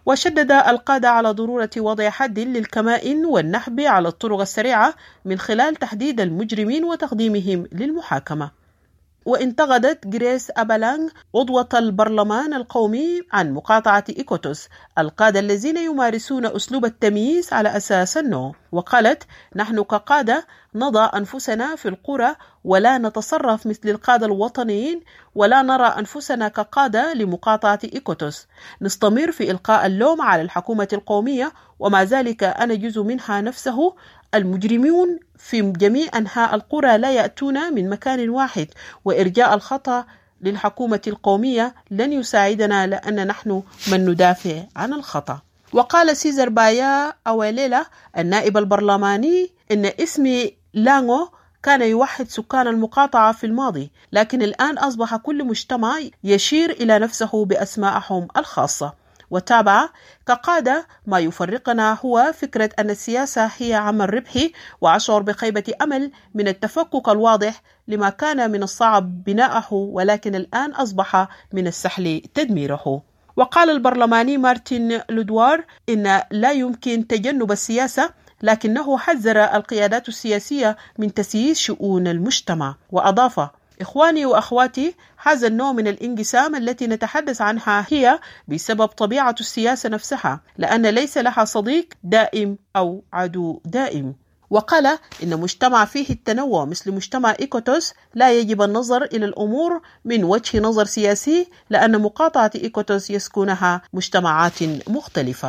وشدد القادة على ضرورة وضع حد للكمائن والنهب على الطرق السريعة من خلال تحديد المجرمين وتقديمهم للمحاكمة. وانتقدت غريس أبالانغ عضوة البرلمان القومي عن مقاطعة إيكوتوس القادة الذين يمارسون أسلوب التمييز على أساس النوع، وقالت: نحن كقادة نضع أنفسنا في القرى ولا نتصرف مثل القادة الوطنيين، ولا نرى أنفسنا كقادة لمقاطعة إيكوتوس. نستمر في إلقاء اللوم على الحكومة القومية ومع ذلك أنا جزء منها نفسه. المجرمون في جميع أنحاء القرى لا يأتون من مكان واحد، وإرجاء الخطأ للحكومة القومية لن يساعدنا لأن نحن من ندافع عن الخطأ. وقال سيزر بايا أواليلا النائب البرلماني إن اسم لانغو كان يوحد سكان المقاطعة في الماضي، لكن الآن أصبح كل مجتمع يشير إلى نفسه بأسمائهم الخاصة. وتابع: كقادة ما يفرقنا هو فكرة أن السياسة هي عمل ربحي، وأشعر بخيبة أمل من التفكك الواضح لما كان من الصعب بناءه ولكن الآن أصبح من السهل تدميره. وقال البرلماني مارتن لودوار إن لا يمكن تجنب السياسة، لكنه حذر القيادات السياسية من تسييس شؤون المجتمع. وأضاف: إخواني وأخواتي، هذا النوع من الانقسام التي نتحدث عنها هي بسبب طبيعة السياسة نفسها، لأن ليس لها صديق دائم أو عدو دائم. وقال إن مجتمع فيه التنوع مثل مجتمع إيكوتوس لا يجب النظر إلى الأمور من وجه نظر سياسي، لأن مقاطعة إيكوتوس يسكنها مجتمعات مختلفة.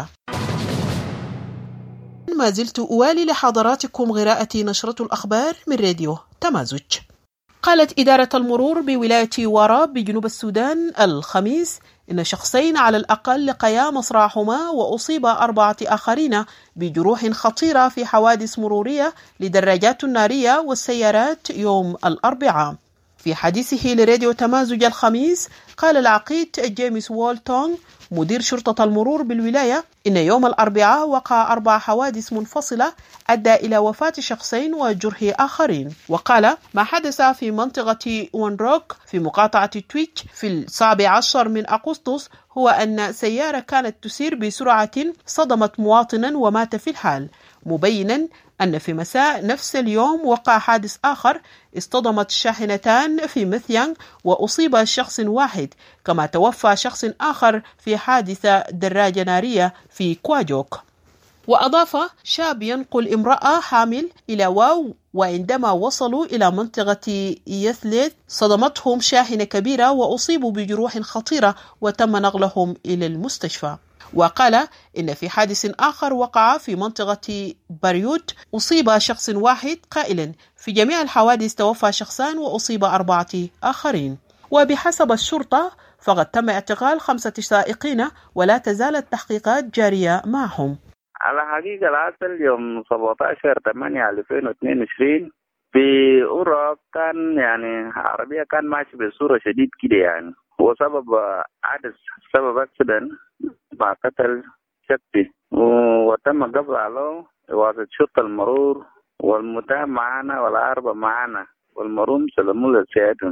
ما زلت أوالي لحضراتكم قراءة نشرة الأخبار من راديو تمازج. قالت إدارة المرور بولاية وراب بجنوب السودان الخميس إن شخصين على الأقل لقيا مصراعهما وأصيب أربعة آخرين بجروح خطيرة في حوادث مرورية لدراجات نارية والسيارات يوم الأربعاء. في حديثه لراديو تمازج الخميس قال العقيد جيمس وولتونغ مدير شرطة المرور بالولاية إن يوم الأربعاء وقع أربع حوادث منفصلة أدى إلى وفاة شخصين وجرح آخرين. وقال: ما حدث في منطقة ونروك في مقاطعة تويتش في السابع عشر من أغسطس هو أن سيارة كانت تسير بسرعة صدمت مواطنا ومات في الحال، مبينا أن في مساء نفس اليوم وقع حادث آخر اصطدمت شاحنتان في مثيانغ وأصيب شخص واحد، كما توفى شخص آخر في حادثة دراجة نارية في كواجوك. وأضاف: شاب ينقل امرأة حامل إلى واو، وعندما وصلوا إلى منطقة يثليت صدمتهم شاحنة كبيرة وأصيبوا بجروح خطيرة وتم نقلهم إلى المستشفى. وقال إن في حادث آخر وقع في منطقة بريوت أصيب شخص واحد، قائلا: في جميع الحوادث توفى شخصان وأصيب أربعة آخرين. وبحسب الشرطة فقد تم اعتقال خمسة سائقين ولا تزال التحقيقات جارية معهم. على حقيقة العسل يوم سبعة عشر ثمانية ألفين واثنين وعشرين في أوروب كان يعني عربية كان ماشي بصورة شديد كده يعني، وسبب حادث سبب أكسيدنت مع قتل شخصي وتم قبض عليه واسطة شرطة المرور والمتهم معنا والأربعة معنا والمرور سلموا للسيادة.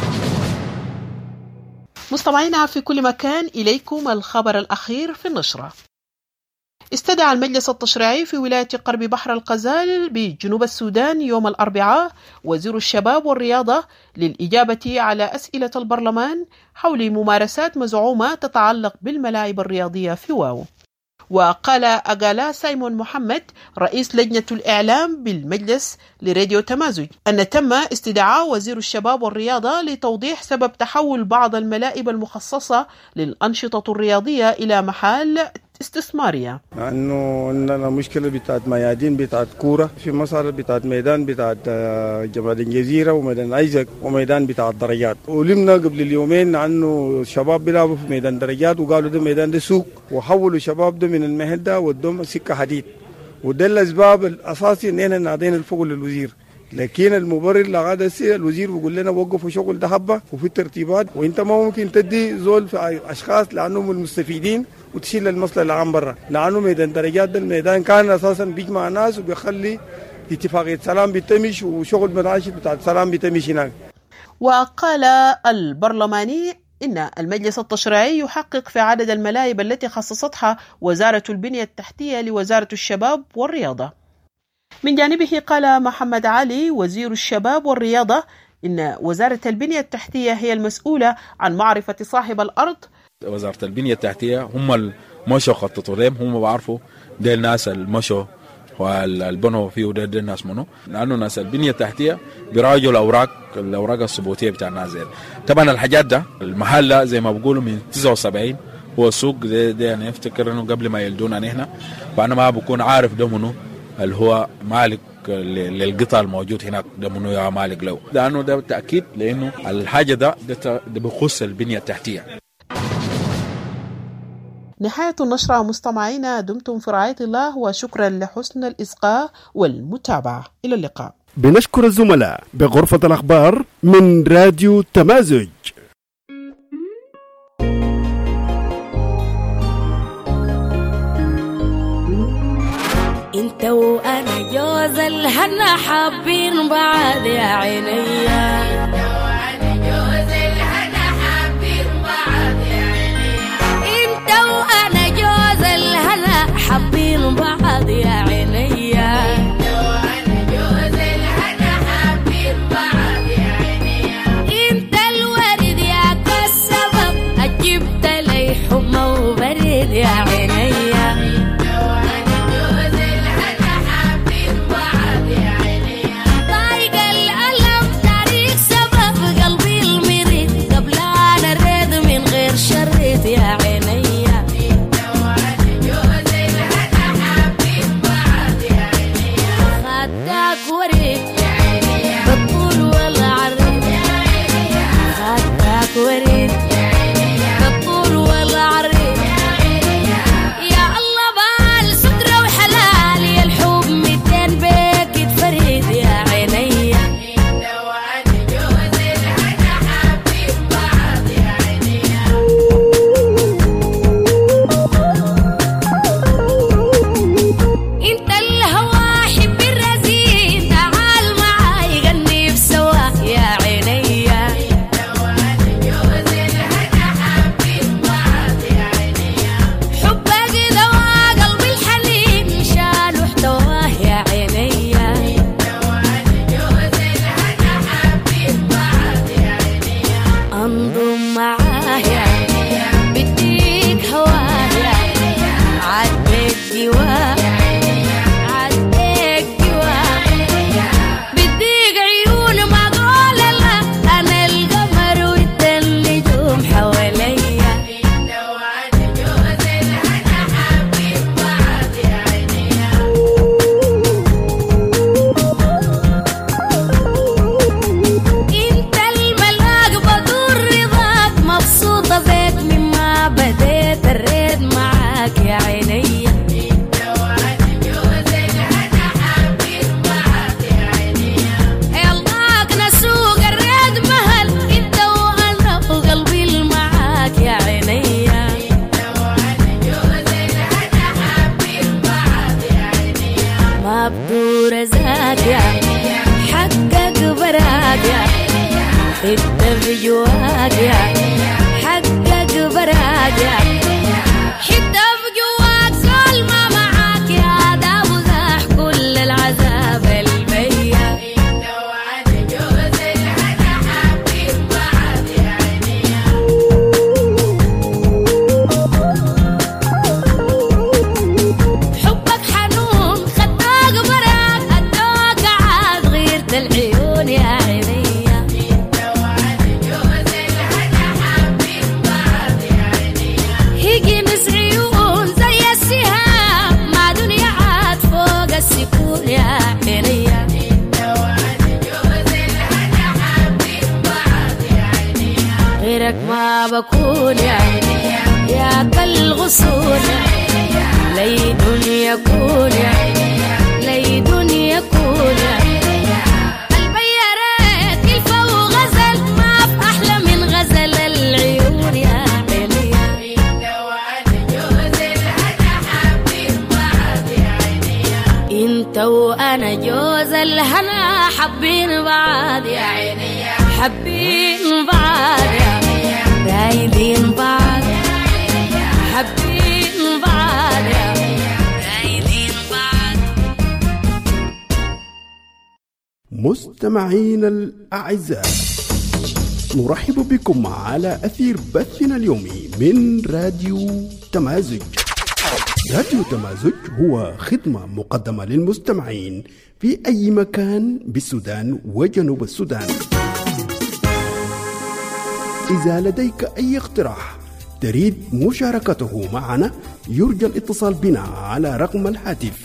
مستمعينا في كل مكان، إليكم الخبر الأخير في النشرة. استدعى المجلس التشريعي في ولاية قرب بحر الغزال بجنوب السودان يوم الأربعاء وزير الشباب والرياضة للإجابة على أسئلة البرلمان حول ممارسات مزعومة تتعلق بالملاعب الرياضية في واو. وقال أغالا سايمون محمد رئيس لجنة الإعلام بالمجلس لراديو تمازج أن تم استدعاء وزير الشباب والرياضة لتوضيح سبب تحول بعض الملاعب المخصصة للأنشطة الرياضية إلى محال استثمارية. لأنه عندنا مشكلة بتاعت ميادين بتاعت كورة في مصر، بتاعت ميدان بتاعت جمال الجزيرة وميدان أيزك وميدان بتاعت درجات. ولمنا قبل اليومين عنه شباب بيلعبوا في ميدان درجات وقالوا ده ميدان ده سوق، وحولوا شباب ده من المهد ده ودوم سكة حديد، وده الأسباب الأساسية إننا نعطينا الفوق للوزير. لكن المبرر لغاية الوزير بيقول لنا وقفوا شغل ده حبة وفي ترتيبات، وانت ما ممكن تدي زول في اشخاص لانهم المستفيدين وتشيل المصلحة العام برا، لانه ميدان درجات ده الميدان كان اساسا بيجمع ناس وبيخلي اتفاقية سلام بتمشي وشغل مناشد بتاع السلام بتمشي هناك. وقال البرلماني إن المجلس التشريعي يحقق في عدد الملاعب التي خصصتها وزارة البنية التحتية لوزارة الشباب والرياضة. من جانبه قال محمد علي وزير الشباب والرياضة إن وزارة البنية التحتية هي المسؤولة عن معرفة صاحب الأرض. وزارة البنية التحتية هم المشوا خططوا لهم، هم بعرفوا ده الناس المشوا والبنوا فيه ده, ده الناس منه، لأنه ناس البنية التحتية بيراجعوا الأوراق الأوراق الثبوتية بتاع الناس دي. طبعا الحاجات ده المحل ده زي ما بقولوا من تسعة وسبعين هو السوق ده, ده يعني افتكر إنه قبل ما يلدونا نحن، فأنا ما بكون عارف ده منه اللي هو مالك للقطع الموجود هناك ده منه يا مالك له، لأنه ده بالتأكيد لأنه الحاجة ده ده, ده بخص البنية التحتية. نهاية النشرة مستمعينا، دمتم في رعاية الله وشكرا لحسن الإصغاء والمتابعة. إلى اللقاء. بنشكر الزملاء بغرفة الأخبار من راديو تمازج. انت وانا جوز الهنا حابين بعض يا عينيا، حابين بعض يا عينيا، وانا جوز الهنا حابين بعض يا عينيا، انت الورد يا كالسبب اجبت لي حمى وبرد يا عينيا، وانا جوز الهنا حابين بعض يا عينيا، طايق الألم تاريخ سبب قلبي المريض قبل انا ريد من غير شريط يا عينيا، وريد بالطول والعريض يا الله بالسترة وحلال يا الحب ميتين بيك يتفريد يا عينيا، لو أنا جوز الهنا حابين بعض يا عينيا، انت الهوى حب الرزين تعال معاي غني بسوا يا عينيا، انضم معايا بديك هوايا عديك جوا عديك جوا بديك عيون ما قول لا انا القمر وانت النجوم حواليا، لو انا جوز الهنا حابين بعض يا عينيا، انت الملاك بدور رضاك مبسوطة بيك مما بديت الريد معاك يا عينيا، لو انا جوز الهنا حابين بعض يا عينيا، يلاك نسوق الريد مهل انت وانا وقلبي المعاك يا عينيا، لو انا جوز الهنا حابين بعض يا عينيا، ما بدور ذاك يا حقك براك يا انت في جواك يا حقك براك يا حتى في جواك كل ما معاك يا داب وزاح كل العذاب البيا، لو انا جوز الهنا حابين بعض يا عينيا، حبك حنون خداك براك ادوك عاد غيرت العيون يا عينيا، لو انا جوز الهنا حابين بعض يا عينيا، هيجي نس عيون زي السهام ما دنيا عاد فوق السكون يا عينيا، لو انا جوز الهنا حابين بعض يا عينيا، غيرك ما بكون يا عينيا يا كالغصون ليد يكون يا عينيا ليد يكون يا عينيا، البيارات كلفة وغزل ما في أحلى من غزل العيون يا عينيا، لو أنا جوز الهنا حابين بعض يا عينيا، انت وانا جوز الهنا حابين بعض يا عينيا، حابين بعض يا عينيا، رايدين بعض حابين بعض رايدين بعض. مستمعين الأعزاء، نرحب بكم على أثير بثنا اليومي من راديو تمازج. راديو تمازج هو خدمة مقدمة للمستمعين في أي مكان بالسودان وجنوب السودان. إذا لديك أي اقتراح تريد مشاركته معنا يرجى الاتصال بنا على رقم الهاتف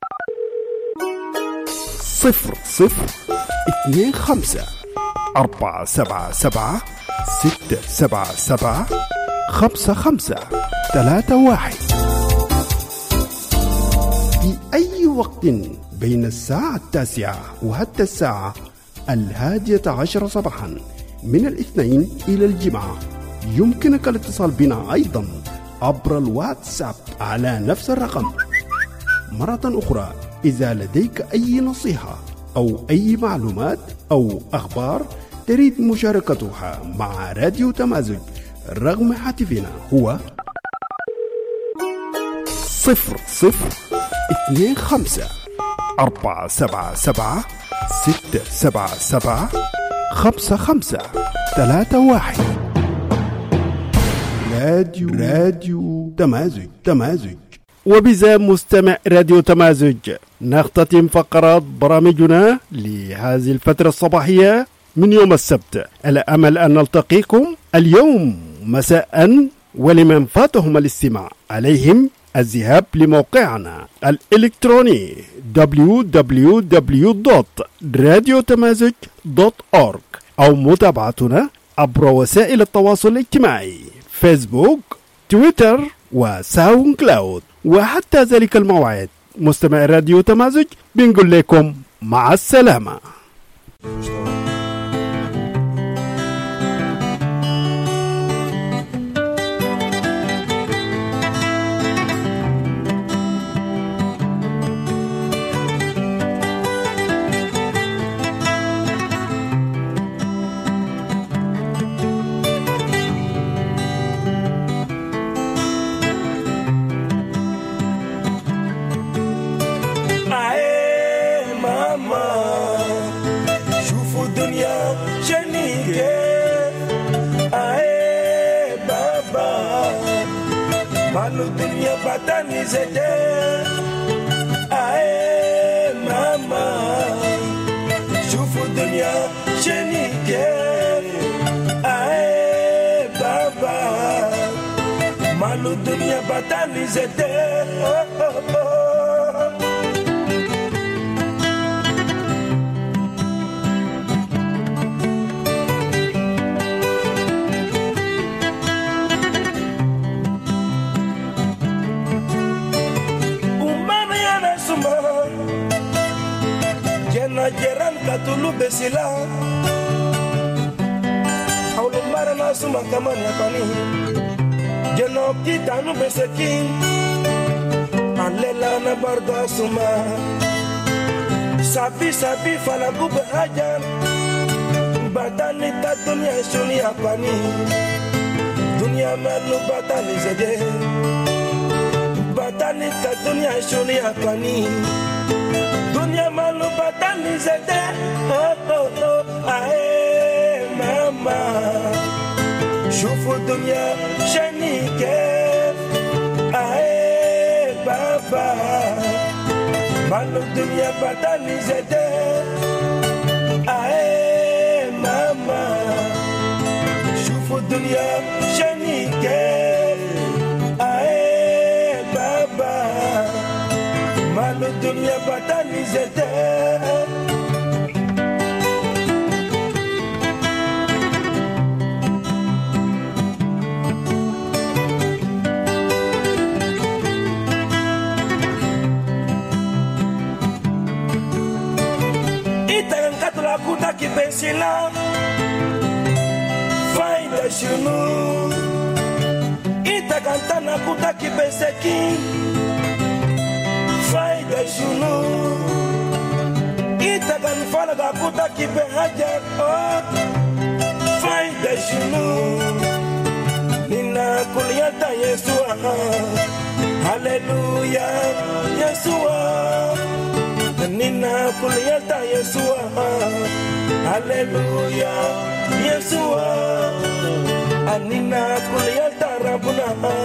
صفر صفر اثنين خمسة أربعة سبعة سبعة ستة سبعة سبعة خمسة خمسة ثلاثة واحد. في أي وقت بين الساعة التاسعة وحتى الساعة الهادية عشر صباحا من الاثنين إلى الجمعة يمكنك الاتصال بنا أيضا عبر الواتساب على نفس الرقم. مرة أخرى، إذا لديك أي نصيحة أو أي معلومات أو أخبار تريد مشاركتها مع راديو تمازج، رقم هاتفنا هو صفر صفر اثنين خمسة أربعة سبعة سبعة ستة سبعة سبعة خمسة خمسة ثلاثة واحد. راديو راديو تمازج تمازج. وبذا مستمع راديو تمازج نختتم فقرات برامجنا لهذه الفترة الصباحية من يوم السبت، على أمل أن نلتقيكم اليوم مساء، ولمن فاتهم الاستماع عليهم الذهاب لموقعنا الإلكتروني دبليو دبليو دبليو دوت راديو تمازج دوت أورغ أو متابعتنا عبر وسائل التواصل الاجتماعي فيسبوك، تويتر وساوند كلاود. وحتى ذلك الموعد مستمع راديو تمازج بنقول لكم مع السلامة. Sabi sabi fala gube hajan batani ta dunia sunia pani dunia malu batani zede batani ta dunia sunia pani dunia malu batani zede oh oh oh ae mama shufu dunia shani kef ae baba Malu dunia batani zede ae mama shufu dunia shanike ae baba Malu dunia batani zede Kuta ki pensila faida shunu ita kantana kuta ki penseki faida shunu ita kan fala ga kuta ki behaja oh faida shunu نقول يدا يسوع هللويا يسوع أني نقول يدا يسوع هللويا يسوع أني نقول يدا ربنا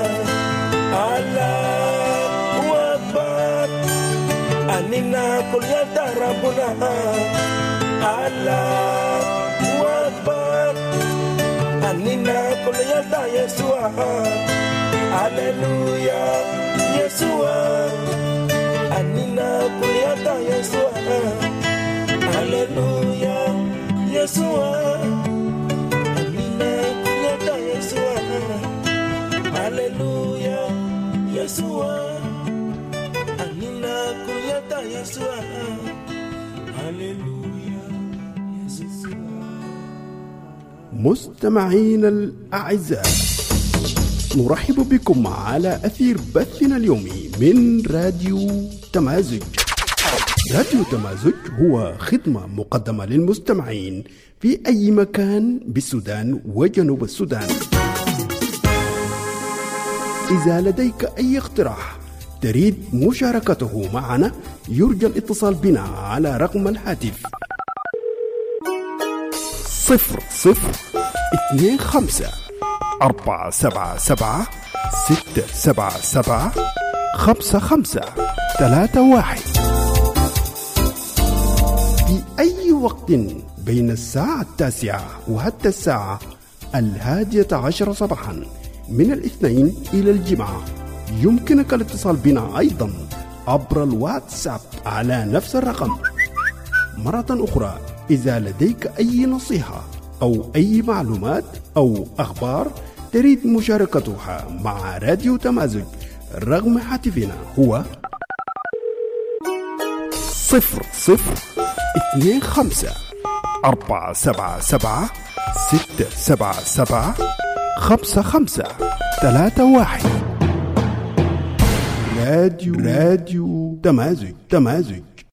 الله أكبر أني نقول يدا ربنا الله أكبر أني نقول يدا يسوع هللويا يسوع أني نقول يدا يسوع هللويا يسوع أني نقول يدا يسوع هللويا يسوع أني نقول يدا يسوع هللويا يسوع. مستمعين الأعزاء، نرحب بكم على أثير بثنا اليومي من راديو تمازج. راديو تمازج هو خدمة مقدمة للمستمعين في أي مكان بالسودان وجنوب السودان. إذا لديك أي اقتراح تريد مشاركته معنا يرجى الاتصال بنا على رقم الهاتف صفر صفر اثنين خمسة أربعة سبعة سبعة ستة سبعة سبعة خمسة خمسة ثلاثة واحد في أي وقت بين الساعة التاسعة وحتى الساعة الهادية عشر صباحا من الاثنين إلى الجمعة. يمكنك الاتصال بنا أيضا عبر الواتساب على نفس الرقم. مرة أخرى، إذا لديك أي نصيحة أو أي معلومات أو أخبار تريد مشاركتها مع راديو تمازج، رقم هاتفنا هو صفر صفر اثنين خمسة أربعة سبعة سبعة ستة سبعة سبعة خمسة خمسة ثلاثة واحد. راديو راديو تمازج تمازج.